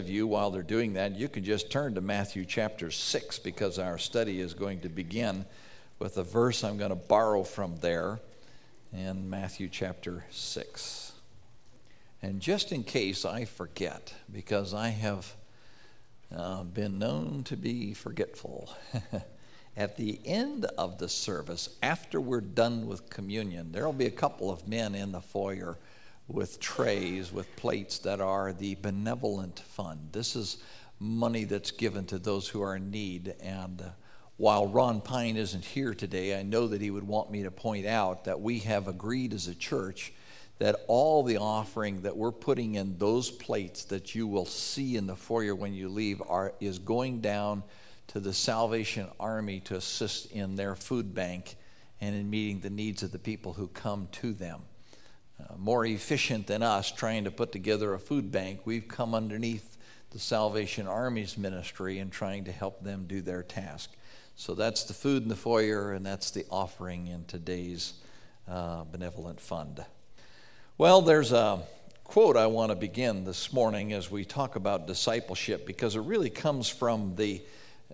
You, while they're doing that, you can just turn to Matthew chapter 6 because our study is going to begin with a verse I'm going to borrow from there in Matthew chapter 6. And just in case I forget, because I have been known to be forgetful, at the end of the service, after we're done with communion, there will be a couple of men in the foyer with trays, with plates that are the benevolent fund. This is money that's given to those who are in need. And while Ron Pine isn't here today, I know that he would want me to point out that we have agreed as a church that all the offering that we're putting in those plates that you will see in the foyer when you leave is going down to the Salvation Army to assist in their food bank and in meeting the needs of the people who come to them. More efficient than us trying to put together a food bank, we've come underneath the Salvation Army's ministry and trying to help them do their task. So that's the food in the foyer, and that's the offering in today's benevolent fund. Well, there's a quote I want to begin this morning as we talk about discipleship, because it really comes from the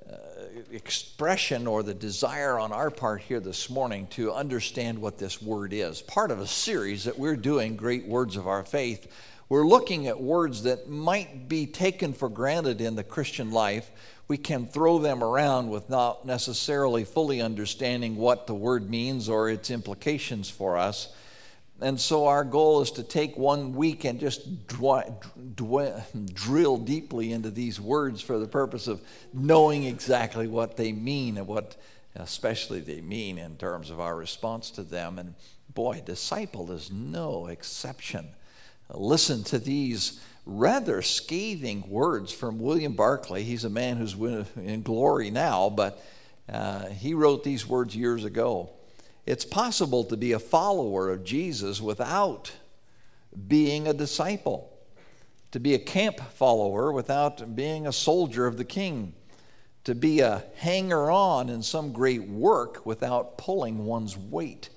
expression or the desire on our part here this morning to understand what this word is. Part of a series that we're doing, Great Words of Our Faith, we're looking at words that might be taken for granted in the Christian life. We can throw them around with not necessarily fully understanding what the word means or its implications for us. And so our goal is to take 1 week and just drill deeply into these words for the purpose of knowing exactly what they mean and what especially they mean in terms of our response to them. And boy, disciple is no exception. Listen to these rather scathing words from William Barclay. He's a man who's in glory now, but he wrote these words years ago. It's possible to be a follower of Jesus without being a disciple, to be a camp follower without being a soldier of the King, to be a hanger-on in some great work without pulling one's weight.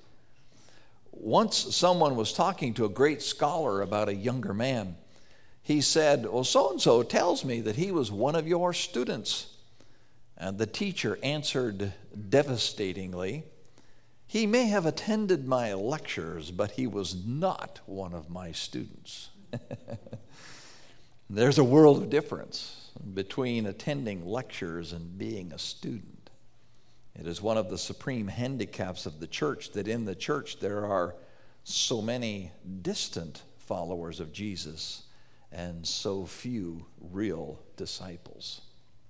Once someone was talking to a great scholar about a younger man. He said, well, so-and-so tells me that he was one of your students. And the teacher answered devastatingly, he may have attended my lectures, but he was not one of my students. There's a world of difference between attending lectures and being a student. It is one of the supreme handicaps of the church that in the church there are so many distant followers of Jesus and so few real disciples.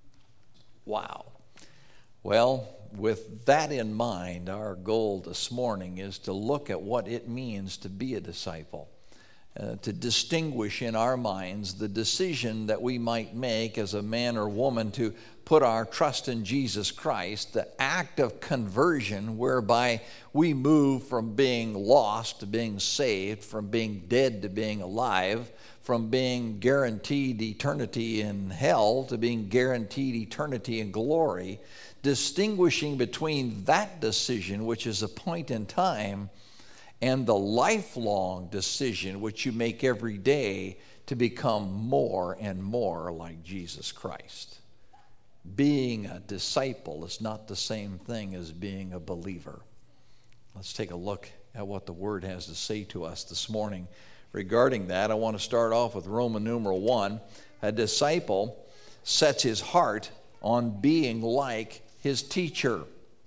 Wow. Well, with that in mind, our goal this morning is to look at what it means to be a disciple, to distinguish in our minds the decision that we might make as a man or woman to put our trust in Jesus Christ, the act of conversion whereby we move from being lost to being saved, from being dead to being alive, from being guaranteed eternity in hell to being guaranteed eternity in glory, distinguishing between that decision, which is a point in time, and the lifelong decision which you make every day to become more and more like Jesus Christ. Being a disciple is not the same thing as being a believer. Let's take a look at what the Word has to say to us this morning. Regarding that, I want to start off with Roman numeral 1. A disciple sets his heart on being like his teacher.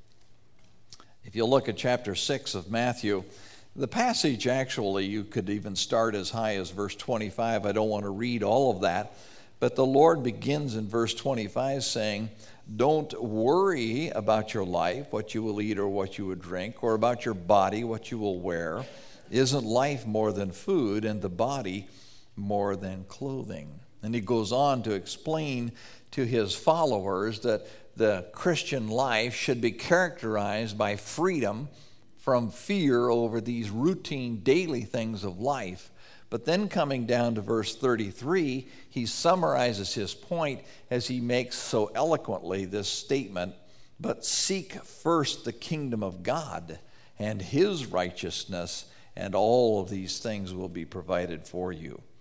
If you look at chapter 6 of Matthew, the passage actually, you could even start as high as verse 25. I don't want to read all of that, but the Lord begins in verse 25 saying, don't worry about your life, what you will eat or what you will drink, or about your body, what you will wear. Isn't life more than food and the body more than clothing? And he goes on to explain to his followers that the Christian life should be characterized by freedom from fear over these routine daily things of life. But then coming down to verse 33, he summarizes his point as he makes so eloquently this statement, but seek first the kingdom of God and his righteousness, and all of these things will be provided for you.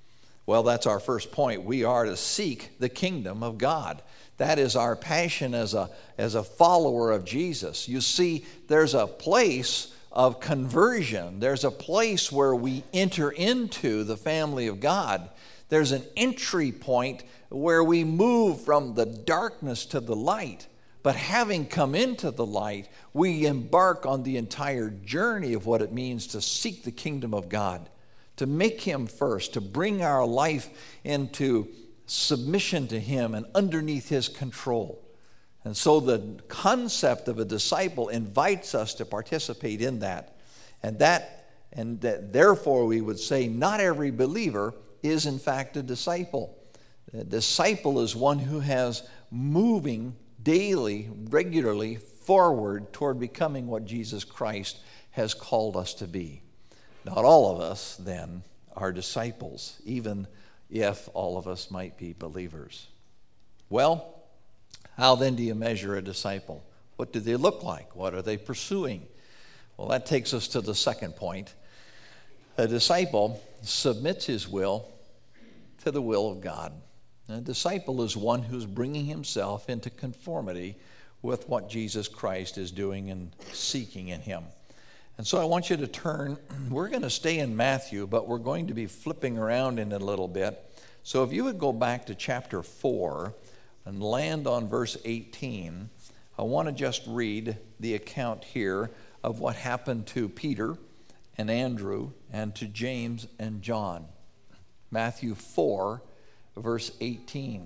Well, that's our first point. We are to seek the kingdom of God. That is our passion as a follower of Jesus. You see, there's a place of conversion. There's a place where we enter into the family of God. There's an entry point where we move from the darkness to the light. But having come into the light, we embark on the entire journey of what it means to seek the kingdom of God, to make Him first, to bring our life into submission to Him and underneath His control. And so the concept of a disciple invites us to participate in that. And therefore we would say not every believer is in fact a disciple. A disciple is one who has moving daily, regularly forward toward becoming what Jesus Christ has called us to be. Not all of us, then, are disciples, even if all of us might be believers. Well, how then do you measure a disciple? What do they look like? What are they pursuing? Well, that takes us to the second point. A disciple submits his will to the will of God. A disciple is one who's bringing himself into conformity with what Jesus Christ is doing and seeking in him. And so I want you to turn, we're going to stay in Matthew, but we're going to be flipping around in it a little bit. So if you would go back to chapter 4 and land on verse 18, I want to just read the account here of what happened to Peter and Andrew and to James and John. Matthew 4, verse 18.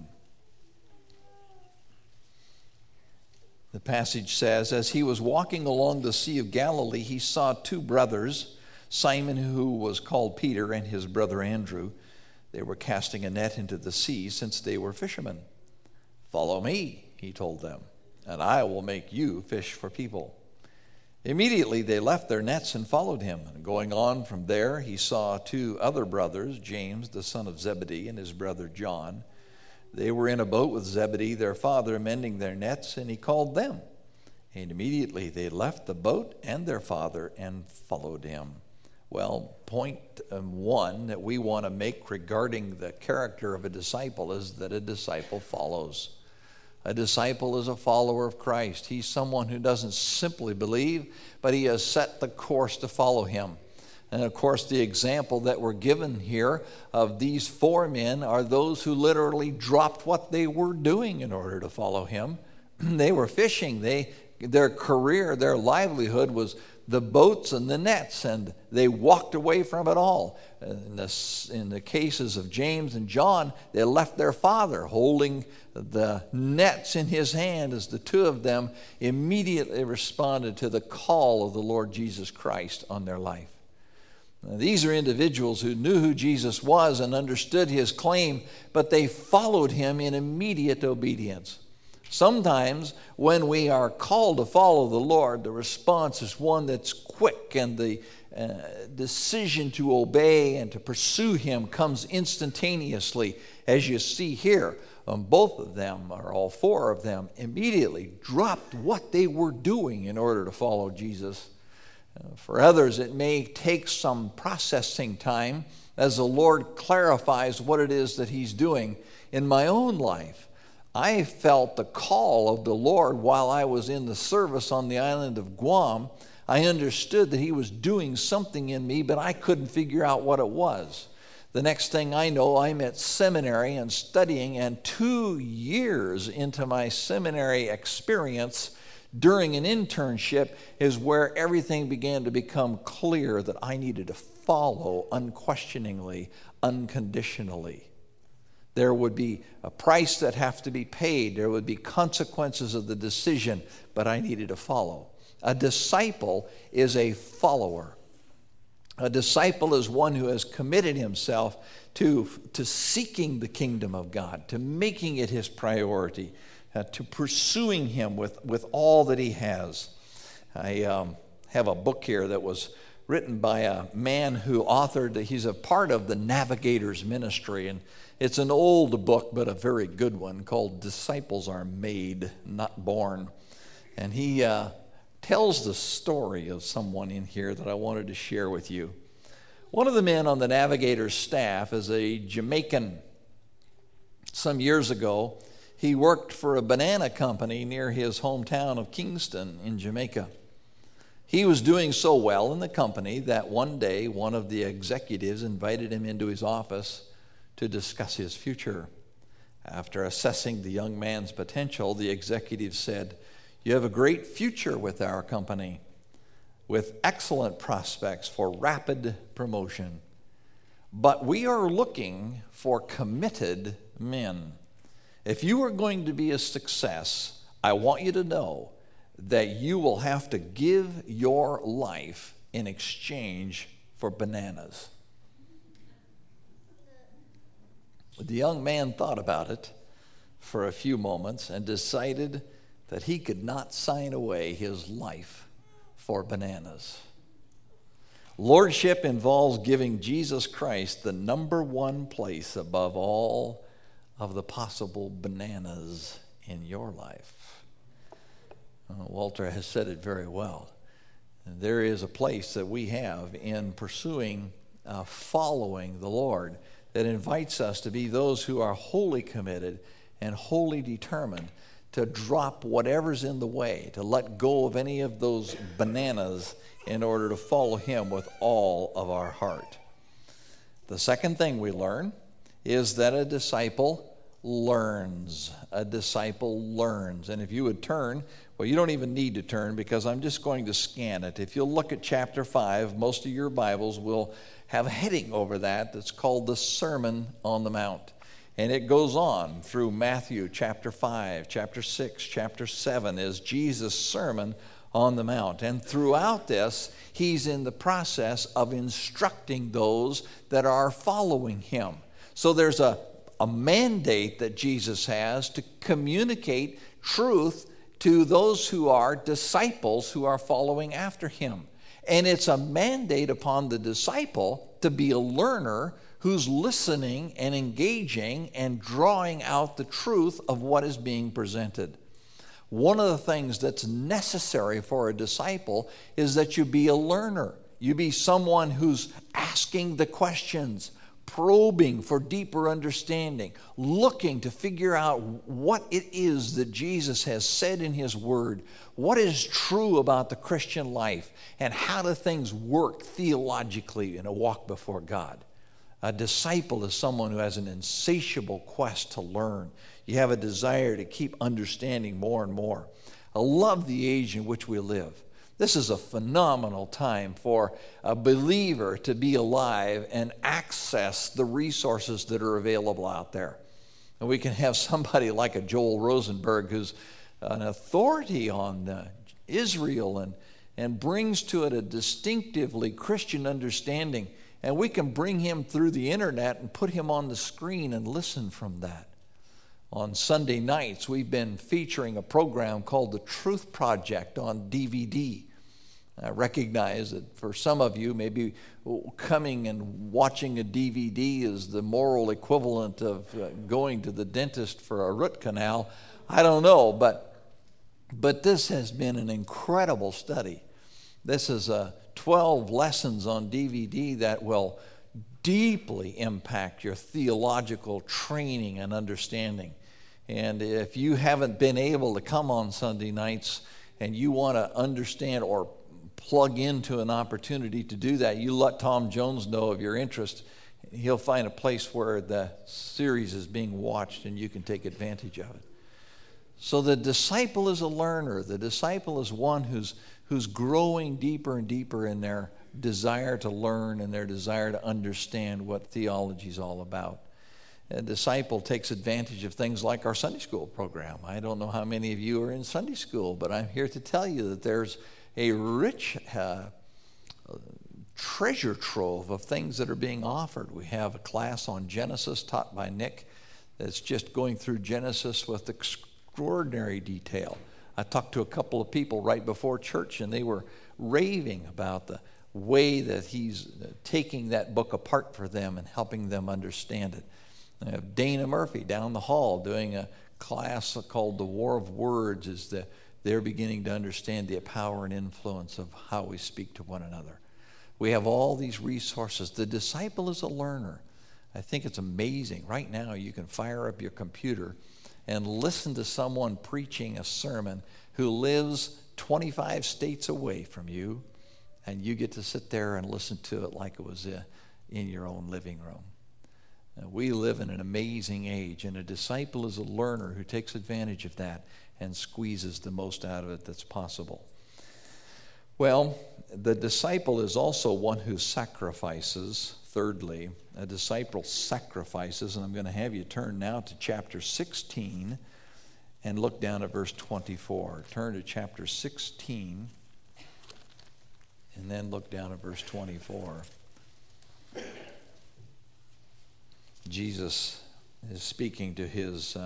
The passage says, as he was walking along the Sea of Galilee, he saw two brothers, Simon, who was called Peter, and his brother Andrew. They were casting a net into the sea, since they were fishermen. Follow me, he told them, and I will make you fish for people. Immediately they left their nets and followed him. And going on from there, he saw two other brothers, James, the son of Zebedee, and his brother John. They were in a boat with Zebedee, their father, mending their nets, and he called them. And immediately they left the boat and their father and followed him. Well, point one that we want to make regarding the character of a disciple is that a disciple follows. A disciple is a follower of Christ. He's someone who doesn't simply believe, but he has set the course to follow him. And of course, the example that we're given here of these four men are those who literally dropped what they were doing in order to follow him. They were fishing. Their career, their livelihood was the boats and the nets, and they walked away from it all. In the cases of James and John, they left their father holding the nets in his hand as the two of them immediately responded to the call of the Lord Jesus Christ on their life. Now, these are individuals who knew who Jesus was and understood his claim, but they followed him in immediate obedience. Sometimes when we are called to follow the Lord, the response is one that's quick, and the decision to obey and to pursue him comes instantaneously, as you see here. Both of them, or all four of them, immediately dropped what they were doing in order to follow Jesus. For others, it may take some processing time as the Lord clarifies what it is that he's doing. In my own life, I felt the call of the Lord while I was in the service on the island of Guam. I understood that he was doing something in me, but I couldn't figure out what it was. The next thing I know, I'm at seminary and studying, and 2 years into my seminary experience, during an internship, is where everything began to become clear that I needed to follow unquestioningly, unconditionally. There would be a price that have to be paid. There would be consequences of the decision, but I needed to follow. A disciple is a follower. A disciple is one who has committed himself to seeking the kingdom of God, to making it his priority, to pursuing him with all that he has. I have a book here that was written by a man who authored, he's a part of the Navigators Ministry, and it's an old book, but a very good one, called Disciples Are Made, Not Born. And he tells the story of someone in here that I wanted to share with you. One of the men on the Navigator's staff is a Jamaican. Some years ago, he worked for a banana company near his hometown of Kingston in Jamaica. He was doing so well in the company that one day one of the executives invited him into his office to discuss his future. After assessing the young man's potential, the executive said, "You have a great future with our company, with excellent prospects for rapid promotion. But we are looking for committed men. If you are going to be a success, I want you to know that you will have to give your life in exchange for bananas." The young man thought about it for a few moments and decided that he could not sign away his life for bananas. Lordship involves giving Jesus Christ the number one place above all of the possible bananas in your life. Walter has said it very well. There is a place that we have in pursuing, following the Lord, that invites us to be those who are wholly committed and wholly determined to drop whatever's in the way, to let go of any of those bananas in order to follow him with all of our heart. The second thing we learn is that a disciple learns. A disciple learns. And if you would turn, well, you don't even need to turn because I'm just going to scan it. If you'll look at chapter 5, most of your Bibles will have a heading over that that's called the Sermon on the Mount. And it goes on through Matthew chapter 5, chapter 6, chapter 7 is Jesus' Sermon on the Mount. And throughout this, he's in the process of instructing those that are following him. So there's a mandate that Jesus has to communicate truth to those who are disciples who are following after him. And it's a mandate upon the disciple to be a learner who's listening and engaging and drawing out the truth of what is being presented. One of the things that's necessary for a disciple is that you be a learner. You be someone who's asking the questions, probing for deeper understanding, looking to figure out what it is that Jesus has said in his word, what is true about the Christian life, and how do things work theologically in a walk before God. A disciple is someone who has an insatiable quest to learn. You have a desire to keep understanding more and more. I love the age in which we live. This is a phenomenal time for a believer to be alive and access the resources that are available out there. And we can have somebody like a Joel Rosenberg who's an authority on Israel and brings to it a distinctively Christian understanding. And we can bring him through the internet and put him on the screen and listen from that. On Sunday nights, we've been featuring a program called The Truth Project on DVD. I recognize that for some of you, maybe coming and watching a DVD is the moral equivalent of going to the dentist for a root canal. I don't know, but this has been an incredible study. This is 12 lessons on DVD that will deeply impact your theological training and understanding. And if you haven't been able to come on Sunday nights and you want to understand or plug into an opportunity to do that, you let Tom Jones know of your interest. He'll find a place where the series is being watched and you can take advantage of it. So the disciple is a learner. The disciple is one who's growing deeper and deeper in their desire to learn and their desire to understand what theology is all about. A disciple takes advantage of things like our Sunday school program. I don't know how many of you are in Sunday school, but I'm here to tell you that there's a rich treasure trove of things that are being offered. We have a class on Genesis taught by Nick that's just going through Genesis with extraordinary detail. I talked to a couple of people right before church, and they were raving about the way that he's taking that book apart for them and helping them understand it. I have Dana Murphy down the hall doing a class called The War of Words. They're beginning to understand the power and influence of how we speak to one another. We have all these resources. The disciple is a learner. I think it's amazing. Right now you can fire up your computer and listen to someone preaching a sermon who lives 25 states away from you, and you get to sit there and listen to it like it was in your own living room. We live in an amazing age, and a disciple is a learner who takes advantage of that and squeezes the most out of it that's possible. Well, the disciple is also one who sacrifices. Thirdly, a disciple sacrifices, and I'm going to have you turn now to chapter 16 and look down at verse 24. Turn to chapter 16 and then look down at verse 24. Jesus is speaking to his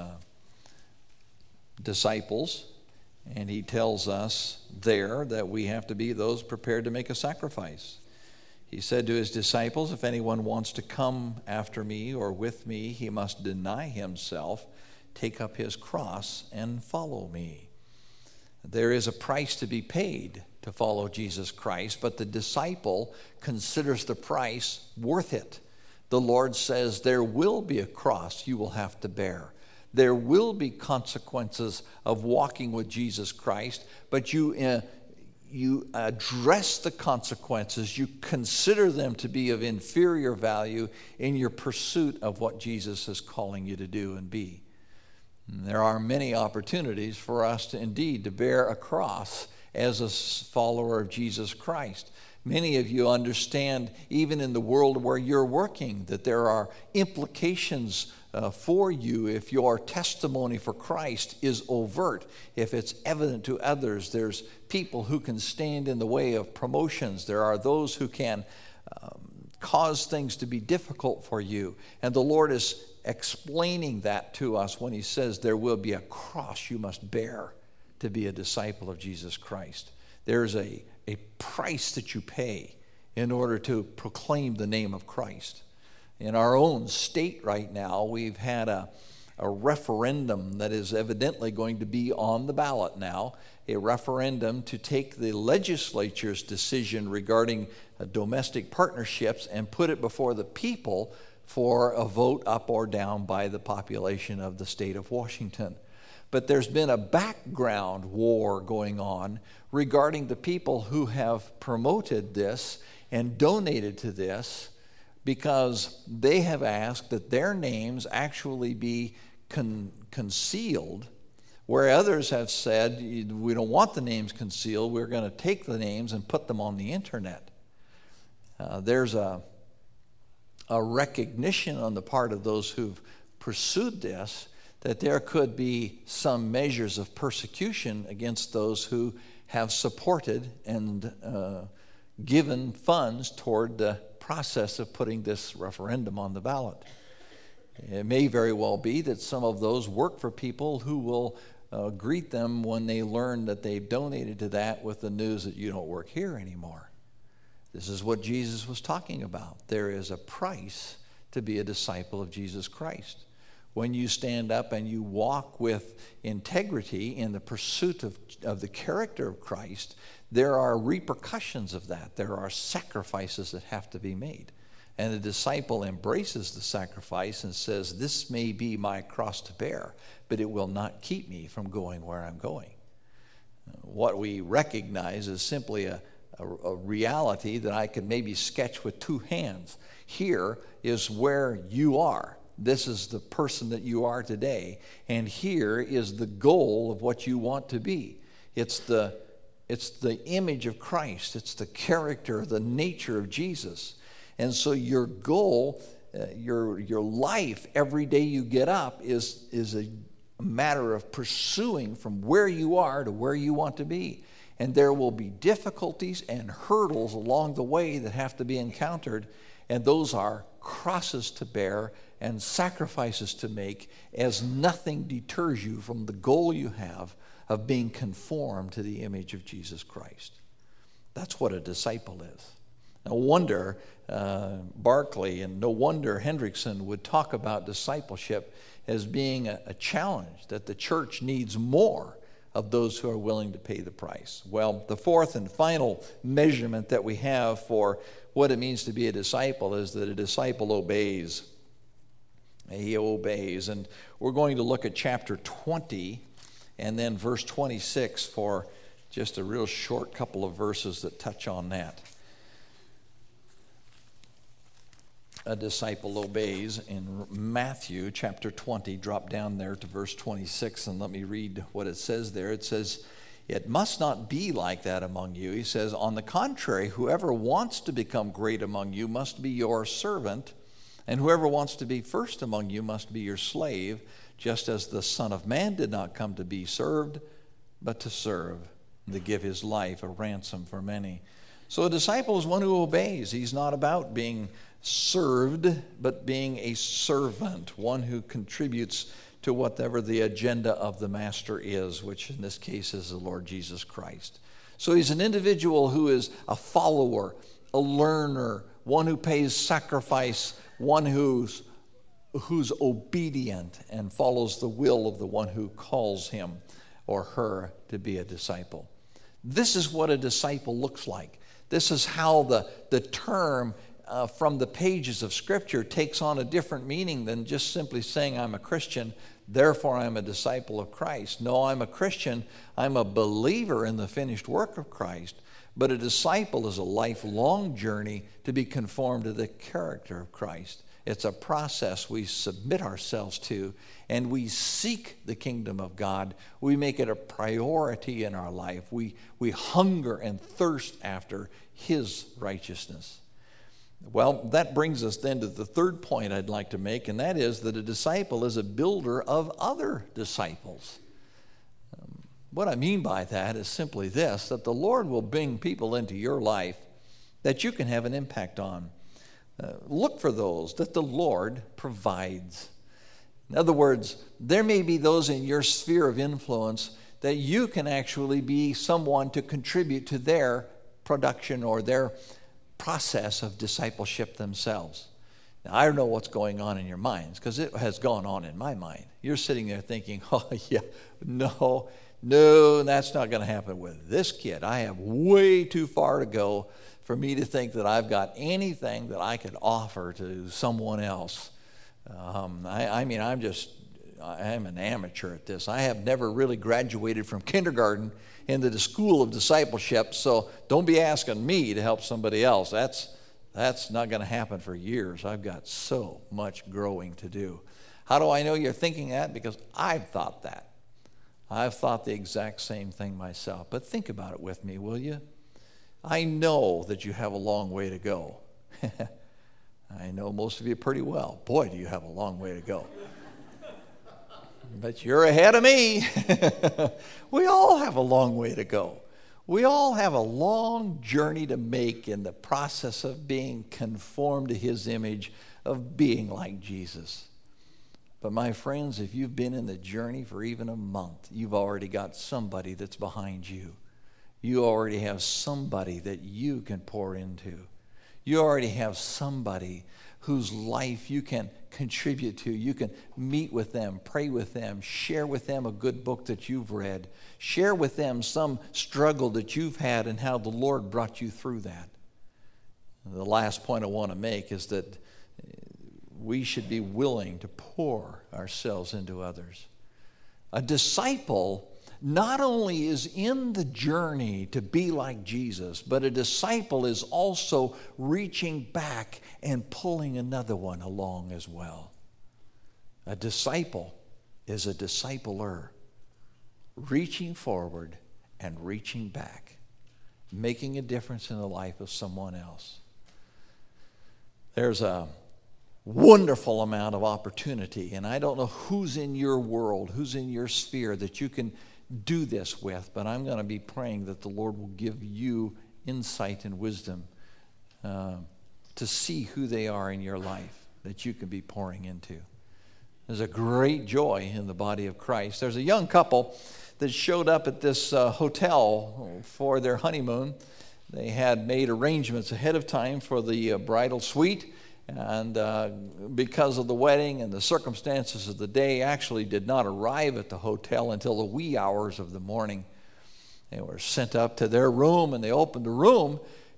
disciples, and he tells us there that we have to be those prepared to make a sacrifice. He said to his disciples, if anyone wants to come after me or with me, he must deny himself, take up his cross, and follow me. There is a price to be paid to follow Jesus Christ, but the disciple considers the price worth it. The Lord says there will be a cross you will have to bear. There will be consequences of walking with Jesus Christ, but you address the consequences. You consider them to be of inferior value in your pursuit of what Jesus is calling you to do and be. And there are many opportunities for us to indeed to bear a cross as a follower of Jesus Christ. Many of you understand, even in the world where you're working, that there are implications for you if your testimony for Christ is overt, if it's evident to others. There's people who can stand in the way of promotions. There are those who can cause things to be difficult for you. And the Lord is explaining that to us when he says there will be a cross you must bear to be a disciple of Jesus Christ. There's a price that you pay in order to proclaim the name of Christ. In our own state right now, we've had a referendum that is evidently going to be on the ballot now, a referendum to take the legislature's decision regarding domestic partnerships and put it before the people for a vote up or down by the population of the state of Washington. But there's been a background war going on regarding the people who have promoted this and donated to this, because they have asked that their names actually be concealed, where others have said, we don't want the names concealed, we're going to take the names and put them on the internet. There's a recognition on the part of those who've pursued this that there could be some measures of persecution against those who have supported and given funds toward the process of putting this referendum on the ballot. It may very well be that some of those work for people who will greet them when they learn that they've donated to that with the news that you don't work here anymore. This is what Jesus was talking about. There is a price to be a disciple of Jesus Christ. When you stand up and you walk with integrity in the pursuit of the character of Christ, there are repercussions of that. There are sacrifices that have to be made. And the disciple embraces the sacrifice and says, this may be my cross to bear, but it will not keep me from going where I'm going. What we recognize is simply a reality that I could maybe sketch with two hands. Here is where you are. This is the person that you are today. And here is the goal of what you want to be. It's the image of Christ. It's the character, the nature of Jesus. And so your goal, your life, every day you get up is a matter of pursuing from where you are to where you want to be. And there will be difficulties and hurdles along the way that have to be encountered. And those are crosses to bear and sacrifices to make, as nothing deters you from the goal you have of being conformed to the image of Jesus Christ. That's what a disciple is. No wonder Barclay and no wonder Hendrickson would talk about discipleship as being a challenge, that the church needs more of those who are willing to pay the price. Well, the fourth and final measurement that we have for what it means to be a disciple is that a disciple obeys. He obeys. And we're going to look at chapter 20 and then verse 26 for just a real short couple of verses that touch on that. A disciple obeys. In Matthew chapter 20, drop down there to verse 26 and let me read what it says there. It says, "It must not be like that among you." He says, "On the contrary, whoever wants to become great among you must be your servant, and whoever wants to be first among you must be your slave, just as the Son of Man did not come to be served, but to serve, and to give his life a ransom for many." So a disciple is one who obeys. He's not about being served, but being a servant, one who contributes to whatever the agenda of the master is, which in this case is the Lord Jesus Christ. So he's an individual who is a follower, a learner, one who pays sacrifice, one who's obedient and follows the will of the one who calls him or her to be a disciple. This is what a disciple looks like. This is how the term from the pages of Scripture takes on a different meaning than just simply saying I'm a Christian, therefore I'm a disciple of Christ. No, I'm a Christian, I'm a believer in the finished work of Christ, but a disciple is a lifelong journey to be conformed to the character of Christ. It's a process we submit ourselves to, and we seek the kingdom of God. We make it a priority in our life. We hunger and thirst after His righteousness. Well, that brings us then to the third point I'd like to make, and that is that a disciple is a builder of other disciples. What I mean by that is simply this, that the Lord will bring people into your life that you can have an impact on. Look for those that the Lord provides. In other words, there may be those in your sphere of influence that you can actually be someone to contribute to their production or their process of discipleship themselves. Now, I don't know what's going on in your minds because it has gone on in my mind. You're sitting there thinking, oh yeah, no, that's not going to happen with this kid. I have way too far to go for me to think that I've got anything that I could offer to someone else. I'm an amateur at this. I have never really graduated from kindergarten into the school of discipleship, so don't be asking me to help somebody else. That's not going to happen for years. I've got so much growing to do. How do I know you're thinking that? Because I've thought that. I've thought the exact same thing myself. But think about it with me, will you? I know that you have a long way to go. I know most of you pretty well. Boy, do you have a long way to go. But you're ahead of me. We all have a long way to go. We all have a long journey to make in the process of being conformed to His image, of being like Jesus. But my friends, if you've been in the journey for even a month, you've already got somebody that's behind you. You already have somebody that you can pour into. You already have somebody whose life you can contribute to. You can meet with them, pray with them, share with them a good book that you've read. Share with them some struggle that you've had and how the Lord brought you through that. And the last point I want to make is that we should be willing to pour ourselves into others. A disciple not only is in the journey to be like Jesus, but a disciple is also reaching back and pulling another one along as well. A disciple is a discipler, reaching forward and reaching back, making a difference in the life of someone else. There's a wonderful amount of opportunity, and I don't know who's in your world, who's in your sphere that you can do this with, but I'm going to be praying that the Lord will give you insight and wisdom to see who they are in your life that you can be pouring into. There's a great joy in the body of Christ. There's a young couple that showed up at this hotel for their honeymoon. They had made arrangements ahead of time for the bridal suite, and because of the wedding and the circumstances of the day, actually did not arrive at the hotel until the wee hours of the morning. They were sent up to their room, and they opened the room,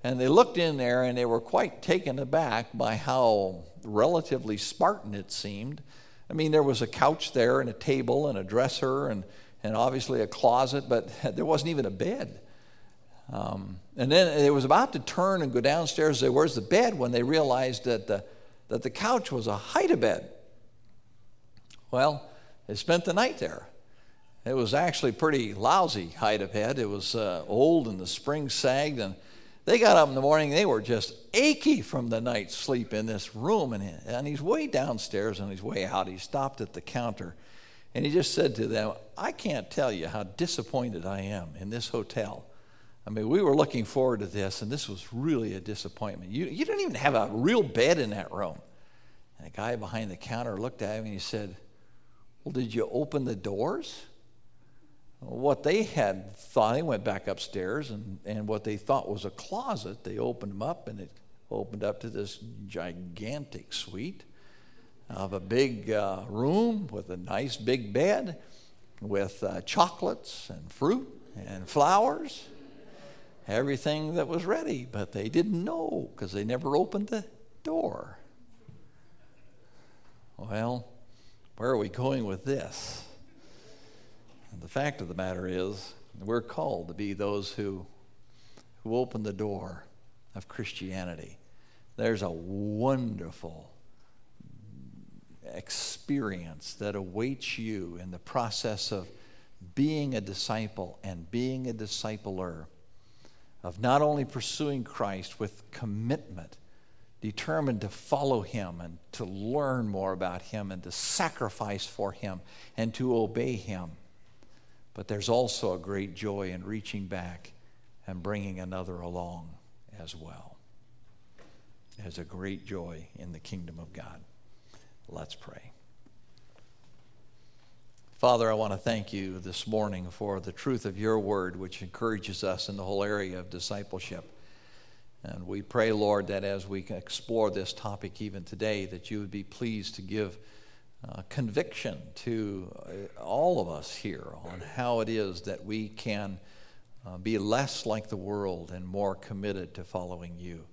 And they looked in there, and they were quite taken aback by how relatively Spartan it seemed. I mean, there was a couch there and a table and a dresser and obviously a closet, but there wasn't even a bed. And then it was about to turn and go downstairs and say, where's the bed, when they realized that the couch was a hide-a-bed. Well, they spent the night there. It was actually pretty lousy hide-a-bed. It was old and the springs sagged, and they got up in the morning, they were just achy from the night's sleep in this room. And he's way downstairs on his way out. He stopped at the counter, and he just said to them, I can't tell you how disappointed I am in this hotel. I mean, we were looking forward to this, and this was really a disappointment. You don't even have a real bed in that room. And the guy behind the counter looked at him, and he said, well, did you open the doors? What they had thought, they went back upstairs, and what they thought was a closet, they opened them up, and it opened up to this gigantic suite of a big room with a nice big bed with chocolates and fruit and flowers, everything that was ready, but they didn't know because they never opened the door. Well, where are we going with this? And the fact of the matter is, we're called to be those who open the door of Christianity. There's a wonderful experience that awaits you in the process of being a disciple and being a discipler, of not only pursuing Christ with commitment, determined to follow him and to learn more about him and to sacrifice for him and to obey him. But there's also a great joy in reaching back and bringing another along as well. There's a great joy in the kingdom of God. Let's pray. Father, I want to thank you this morning for the truth of your word, which encourages us in the whole area of discipleship. And we pray, Lord, that as we explore this topic even today, that you would be pleased to give conviction to all of us here on how it is that we can be less like the world and more committed to following you.